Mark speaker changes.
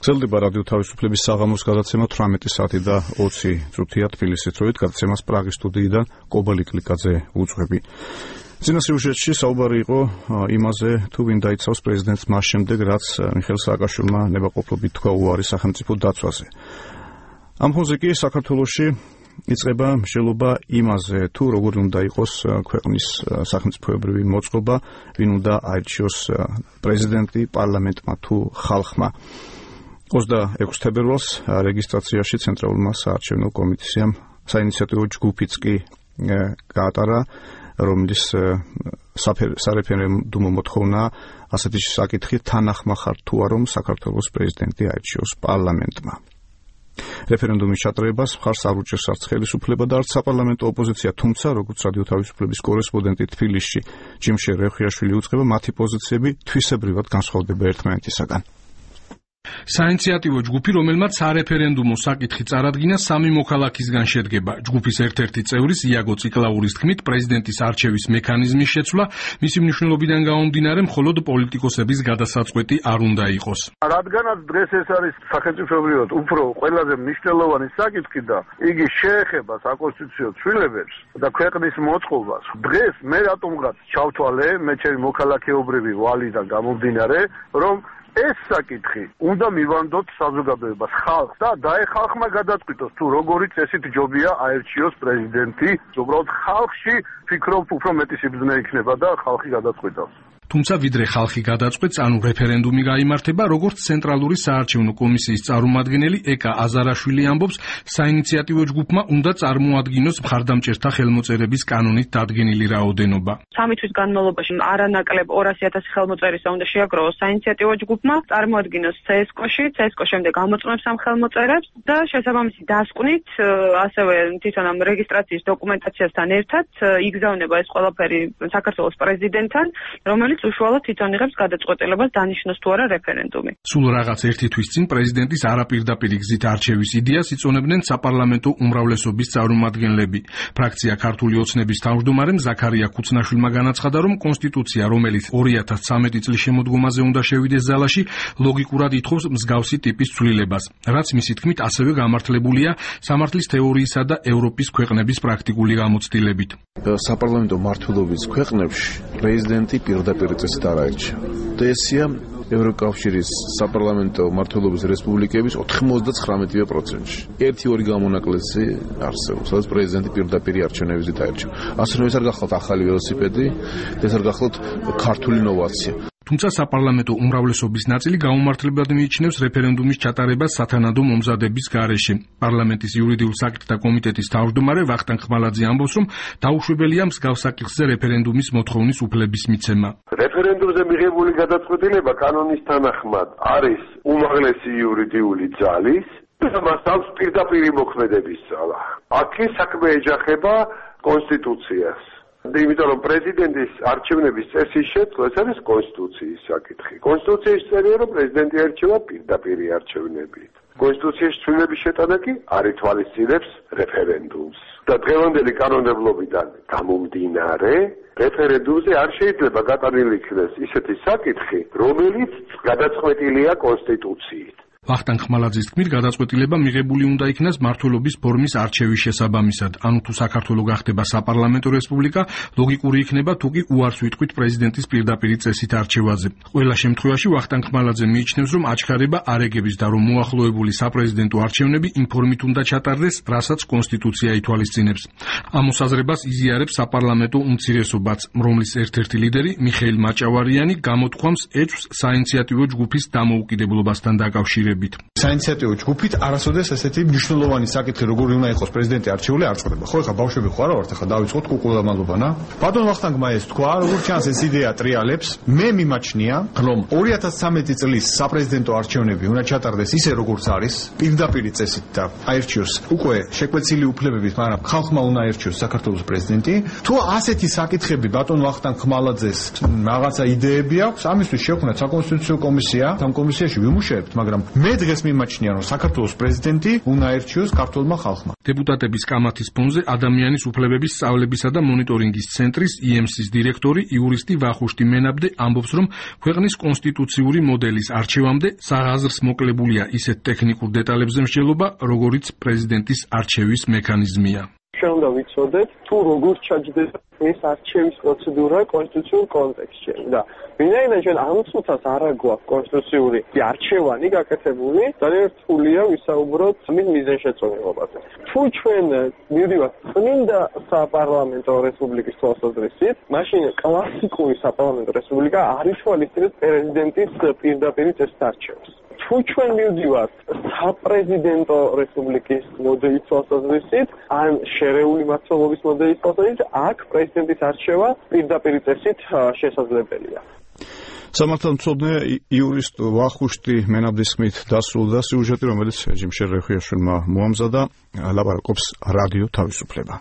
Speaker 1: გრძელდება რადიო თავისუფლების საღამოს გადაცემა 18 საათი და 20 წუთია თბილისით, როით გადაცემას პრაღის სტუდიიდან კობალი კლიკაძე უძღვები. წინა სიუჟეტში საუბარი იყო იმაზე, თუ ვინ დაიცავს პრეზიდენტს მას შემდეგ, რაც მიხეილ სააკაშვილმა ნებაყოფლობით თქვა უარი სახელმწიფო დაცვაზე. ამ ფონზე კი საქართველოში იწყება მსჯელობა იმაზე, თუ როგორი უნდა იყოს ქვეყნის სახელმწიფოებრივი მოწყობა, ვინ უნდა აირჩიოს პრეზიდენტი პარლამენტმა თუ ხალხმა. 26 თებერვალს რეგისტრაციაში ცენტრალურმა საარჩევნო კომისიამ საინიციატივო ჯგუფიც კი გაატარა, რომლის სარეფერენდუმო მოთხოვნა ასეთი საკითხი თანახმა ხარ თუ არა, რომ საქართველოს პრეზიდენტი აირჩიოს პარლამენტმა. რეფერენდუმის ჩატარებას მხარს არ უჭერს არც ხელისუფლება და არც საპარლამენტო ოპოზიცია, თუმცა როგორც რადიო თავისუფლების კორესპონდენტი თბილისში ჯიმშე რევხიაშვილი უწყება, მათი პოზიციები თვისებრივად განსხვავდება ერთმანეთისაგან.
Speaker 2: საინიციატივო ჯგუფი, რომელმაც სარეფერენდუმო საკითხი წარადგინა, 3 მოქალაქისგან შედგება. ჯგუფის ერთ-ერთი წევრის იაგო ციკლაურის თქმით, პრეზიდენტის არჩევის მექანიზმის შეცვლა მისი მნიშვნელობიდან გამომდინარე მხოლოდ პოლიტიკოსების გადასაწყვეტი არ უნდა იყოს.
Speaker 3: რადგანაც დღეს ეს არის სახელმწიფოებრივად უფრო ყველაზე მნიშვნელოვანი საკითხი და იგი შეეხება საკონსტიტუციო ცვლილებებს და ქვეყნის მოწყობას, დღეს მე რატომღაც ჩავთვალე მე ჩემი მოქალაქეობრივი ვალიდან გამომდინარე, რომ ეს საკითხი უნდა მივანდოთ საზოგადოებას, ხალხს და ხალხმა გადაწყვიტოს, თუ როგორი წესით ჯობია აერჩიოს პრეზიდენტი. უბრალოდ ხალხში ფიქრობ, უფრო მეტი სიბრძნე იქნება და ხალხი გადაწყვიტავს.
Speaker 2: თუმცა ვიდრე ხალხი გადაწყვეტს, ანუ რეფერენდუმი გაიმართება, როგორც ცენტრალური საარჩევნო კომისიის წარმომადგენელი ეკა აზარაშვილი ამბობს, საინიციატივო ჯგუფმა უნდა წარმოადგინოს მხარდამჭერთა ხელმოწერების კანონით დადგენილი რაოდენობა.
Speaker 4: 3 თვის განმავლობაში არანაკლებ 200,000 ხელმოწერისა უნდა შეაგროვოს საინიციატივო ჯგუფმა, წარმოადგინოს CSKO-ში, CSKO შემდეგ ამოწმებს ამ ხელმოწერებს და შესაბამისი დასკვნით, ასევე თვითონ ამ რეგისტრაციის დოკუმენტაციასთან ერთად იგზავნება ეს ყველაფერი საქართველოს პრეზიდენტთან, რომელიც უშუალოდ თვითონ იღებს გადაწყვეტილებას დანიშნოს თუ არა რეფერენდუმი.
Speaker 2: სულ რაღაც 1 თვის წინ პრეზიდენტის არაპირდაპირი გზით არჩევის იდეას იწონებდნენ საპარლამენტო უმრავლესობის წარმომადგენლები. ფრაქცია ქართული ოცნების თავმჯდომარემ ზაქარია ქუცნაშვილმა განაცხადა, რომ კონსტიტუცია, რომელიც 2013 წლის შემოდგომაზე უნდა შევიდეს ზალაში, ლოგიკურად ითხოვს მსგავსი ტიპის ცვლილებას, რაც მისი თქმით ასევე გამართლებულია სამართლის თეორიისა და ევროპის ქვეყნების პრაქტიკული გამოცდილებით.
Speaker 5: საპარლამენტო მმართველობის ქვეყნებში პრეზიდენტი პირდაპირ წესით არ აირჩევა. და ესია ევროკავშირის საპარლამენტო მმართველობის რესპუბლიკების 99%-ში. 1-2 გამონაკლისი არსებობს, სადაც პრეზიდენტი პირდაპირ არჩევნებზით აირჩევა. ასე რომ ეს არ გახლავთ ახალი ველოსიპედი, ეს არ გახლავთ ქართული ინოვაცია.
Speaker 2: თუმცა საპარლამენტო უმრავლესობის ნაწილი გაუმართლებად მიიჩნევს რეფერენდუმის ჩატარებას სათანადო მომზადების გარეშე. პარლამენტის იურიდიულ საკითხთა კომიტეტის თავმჯდომარე ვახტანგ ხმალაძე ამბობს, რომ დაუშვებელია მსგავს საკითხზე რეფერენდუმის მოთხოვნის უფლების მიცემა.
Speaker 3: რეფერენდუმზე მიღებული გადაწყვეტილება კანონის თანახმად არის უმაღლესი იურიდიული ძალის და მას აქვს პირდაპირი მოქმედების ძალა. აქ საქმე ეჯახება კონსტიტუციას. იმიტომ რომ პრეზიდენტის არჩევნების წესის შეცვლა ეს არის კონსტიტუციის საკითხი. კონსტიტუციის წერია, რომ პრეზიდენტი არჩევა პირდაპირი არჩევნებით. კონსტიტუციის ცვლილების შეტანა კი არ ითვალისწინებს რეფერენდუმს. და დღევანდელი კანონმდებლობიდან გამომდინარე, რეფერენდუმზე არ შეიძლება გატანილი იქნეს ისეთი საკითხი, რომელიც გადაწყვეტილია კონსტიტუციით.
Speaker 2: ვახტანგ ხმალაძის თქმით, გადაწყვეტილება მიღებული უნდა იქნას მმართველობის ფორმის არჩევის შესაბამისად. ანუ თუ საქართველო გახდება საპარლამენტო რესპუბლიკა, ლოგიკური იქნება, თუ კი უარს ვიტყვით პრეზიდენტის პირდაპირი წესით არჩევაზე. ყველა შემთხვევაში ვახტანგ ხმალაძე მიიჩნევს, რომ აჩქარება არ ეგების და რომ მოახლოებული საპრეზიდენტო არჩევნები იმ ფორმით უნდა ჩატარდეს, რასაც კონსტიტუცია ითვალისწინებს. ამ მოსაზრებას იზიარებს საპარლამენტო უმცირესობაც, რომლის ერთ-ერთი ლიდერი მიხეილ მაჭავარიანი გამოთქვამს ეჭვს საინიციატივო ჯგუფის დამოუკიდებლობასთან დაკავშირებით.
Speaker 6: საინიციატივო ჯგუფით არასოდეს ესეთი მნიშვნელოვანი საკითხი, როგორი უნდა იყოს პრეზიდენტი არჩეული, არ წყდება. ხო, ეხლა ბავშვები ხო არა ვართ, ეხლა დავიწყოთ კუკულამალობა, ნა? ბატონ ვახტანგმა ეს თქვა, როგორც ჩანს ეს იდეა ტრიალებს. მე მიმაჩნია, რომ 2013 წლის საპრეზიდენტო არჩევნები უნდა ჩატარდეს ისე, როგორც არის, პირდაპირი წესით და აირჩიოს უკვე შეკვეცილი უფლებებით, მაგრამ ხალხმა უნდა აირჩიოს საქართველოს პრეზიდენტი. თუ ასეთი საკითხები ბატონ ვახტანგ ხმალაძეს რაღაცა იდეები აქვს, ამისთვის შევქმნათ საკონსტიტუციო კომისია, ამ კომისიაში ვიმუშაებთ, მაგრამ მე დღეს მიმაჩნია, რომ საქართველოს პრეზიდენტი უნდა აირჩიოს ქართულმა ხალხმა.
Speaker 2: დეპუტატების კამათის ფონზე ადამიანის უფლებების სწავლებისა და მონიტორინგის ცენტრის IEMS-ის დირექტორი იურისტი ვახუშტი მენაბდე ამბობს, რომ ქვეყნის კონსტიტუციური მოდელის არჩევამდე საღაზრს მოკლებულია ისეთ ტექნიკურ დეტალებზე მსჯელობა, როგორიც პრეზიდენტის არჩევის მექანიზმია.
Speaker 7: ჩვენ უნდა ვიცოდეთ, თუ როგორ ჩაჯდება ეს არჩევის პროცედურა კონსტიტუციურ კონტექსტში და ვინაიდან ჩვენ ამ წუთას არ გვაქვს კონსტიტუციური არჩევანი გაკეთებული, ძალიან რთულია ვისაუბროთ მის მიზანშეწონებაზე. თუ ჩვენ მივდივართ წმინდა საპარლამენტო რესპუბლიკის თვალსაზრისით, მაშინ კლასიკური საპარლამენტო რესპუბლიკა არ ითვალისწინებს პრეზიდენტის პირდაპირ წესით არჩევას. თუ ჩვენ მივდივართ საპრეზიდენტო რესპუბლიკის მოდელის თვალსაზრისით, ან შერეული მმართველობის მოდელის თვალსაზრისით, აქ პრეზიდენტის არჩევა პირდაპირ წესით შესაძლებელია.
Speaker 1: სამართალმცოდნე იურისტ ვახუშტი მენაბდის ხმით დასრულდა სიუჟეტი, რომელიც ჯიმშერ რეხიაშვილმა მოამზადა. ლაპარაკობს რადიო თავისუფლება.